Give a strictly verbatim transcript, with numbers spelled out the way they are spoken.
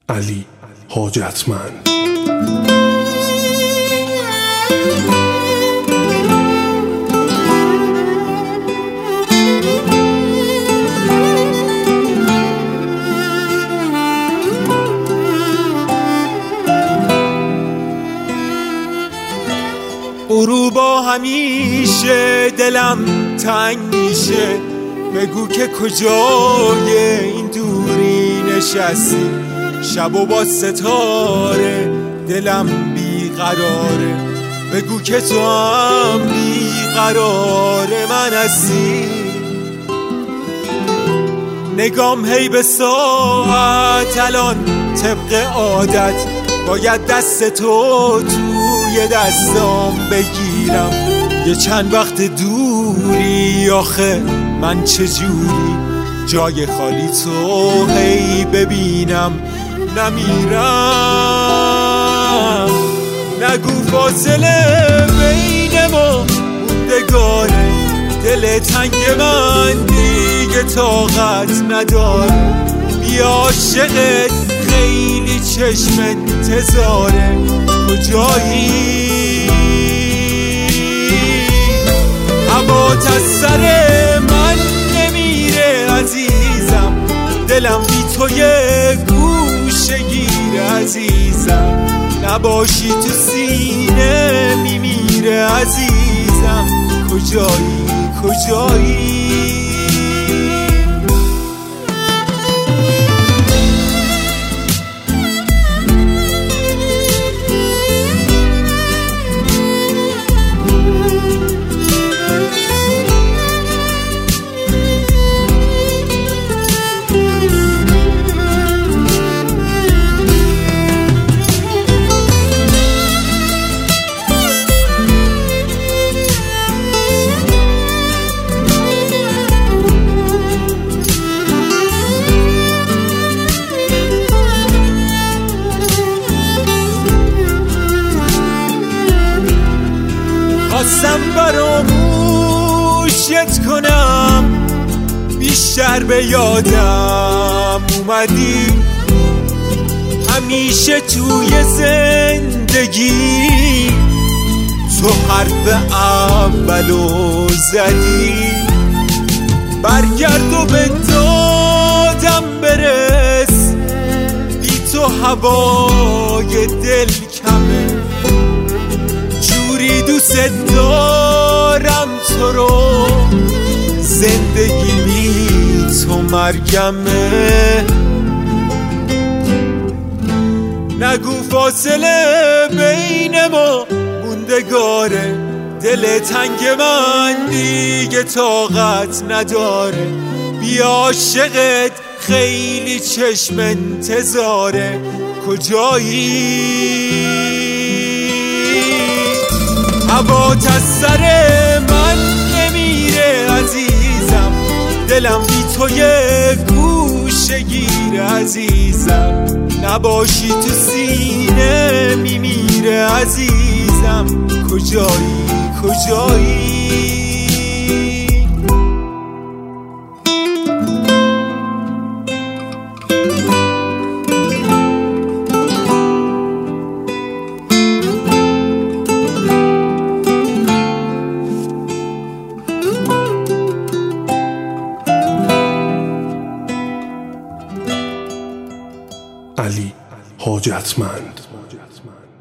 علی حاجتمند. غروبا همیشه دلم تنگ میشه، بگو که کجای این دوری نشستی. شب و با ستاره دلم بیقراره، بگو که تو هم بیقرار من هستی. نگام هی به ساعت الان طبق عادت، باید دست تو توی دستام بگیرم. یه چند وقت دوری آخه من چجوری جای خالی تو هی ببینم نمیرم. نگو فاصله بین ما موندگاره، دل تنگ من دیگه طاقت نداره. بیا عاشقت خیلی چشم انتظاره، کجایی؟ هوات از سر من نمیره عزیزم، دلم بی تو یه گوشه گیره عزیزم. نباشی تو سینه میمیره عزیزم، کجایی کجایی؟ خواستم فراموشت کنم، بیشتر به یادم اومدی. همیشه توی زندگی تو حرف اولو زدی. برگرد و به دادم برس، بی تو هوای دل کمه. جوری دوست دارم تو رو، زندگی بی تو مرگمه. نگو فاصله بین ما موندگاره، دل تنگ من دیگه طاقت نداره. بیا عاشقت خیلی چشم انتظاره، کجایی؟ هوات از سر من نمیره عزیزم، دلم بی تو یه گوشه گیره عزیزم. نباشی تو سینه میمیره عزیزم، کجایی کجایی؟ علی حاجتمند.